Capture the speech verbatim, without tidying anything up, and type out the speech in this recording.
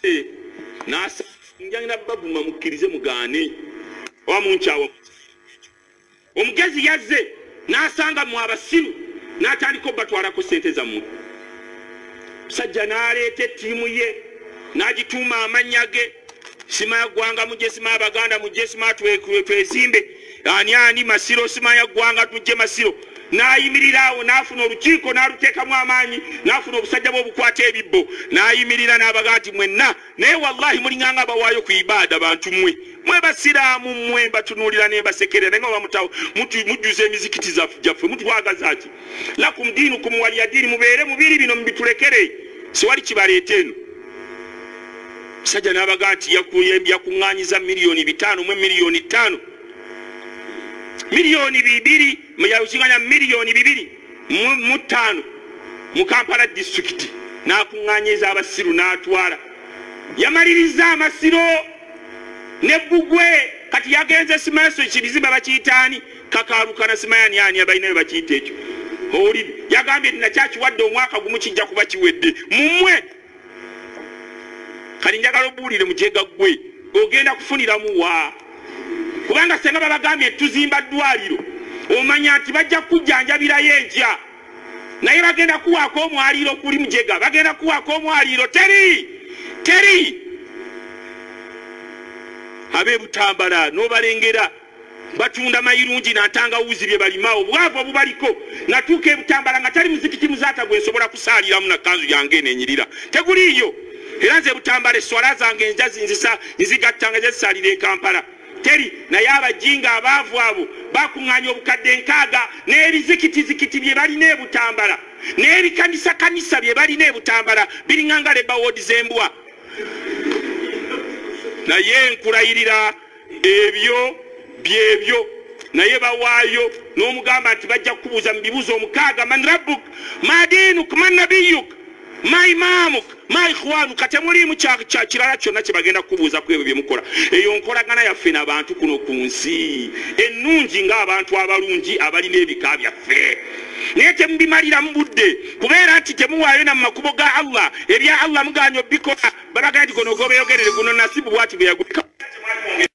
nasa njangina babuma mukkirize mugane omunchawo omugezi yazze nasanga mu abasiru natandika batwalako sente zammwe sajja naleeta ettiimu ye n'agituuma amannya ge sima ya ggwanga mujje sima abaganda mujje sima twezimbe ani ani masiro sima ya ggwanga tujje masiro nayimirira awo n'afuna olukiiko n'aluteekamu amaanyi n'afuna obusajja bw'obukwata ebibbo nayimirira n'abaga nti mwenna naye wallahi mulinganga abawaayo ku ibaada bantu mmwe mwe basiraamu mmwe batunuulira ne basekerera naye nga bamutawo mujjuza emizikiti gyaffe mutwagaza ki lakum diinukum waliya diini mubeere mubiri bino mubitulekere siwali kibaleeta eno musajja n'abaga nti yakuŋŋaanyiza miliyoni bitaano mu miliyoni ttaano miliyoni bibiri muyawuzinganya miliyoni bibiri mu ttaano mu Kampala district n'akuŋŋaanyiza abasiru n'atwala yamaliriza amasiro ne Bugwe kati yagenze simaso ekibizimba bakiyitaani kakalukana simayani ani abalinayo bakiyita ekyo oli yagambye nakyakiwadde omwaka gumu kijja kuba kiwedde mumwe kali njagala obuulire mujega gwe ogenda kufuniramu wa kubanga senga babagambye tuzimba ddwaliro omanya nti bajja kujjanjabirayo enkya naye bagenda kuwaako omwaliro kuli mujega bagenda kuwaako omwaliro teri teri abe Butambala n'obalengera batunda mayirungi natangawuzi bye balimaawo bwavu obubaliko natuuka e Butambala nga tali muzikiti muzaata gwe nsobola kusaaliramu na kanzu yange nenyirira teguliyo era nze Butambala eswala zange nja zinzisa nzigattanga zisaalira e Kampala teri naye abajinga abaavu abo bakuŋŋaanya obukadde nkaaga n'ebizikitizikiti bye balina e Butambala n'ebikanisa kanisa bye balina e Butambala biringanga leba woodi z'embwa naye nkulayirira ebyo byebyo naye bawaayo n'omugamba nti bajja kukubuuza mu bibuuzo omukaaga man rabbuk ma diinuk man nabiyuk ma imamuk ma ikhwanuka temuliimu kirala kyonna kye bagenda kukubuuza ku ebyo bye mukola eyo nkolagana yaffe n'abantu kuno ku nsi ennungi ng'abantu abalungi abalina ebika byaffe naye temubimalira mu budde kubeera nti temuwaayo na mu makubo ga Allah ebya Allah mugaanyo bikola balaga nti gono gobeeyogerere guno nasibu bwati bwe yagulika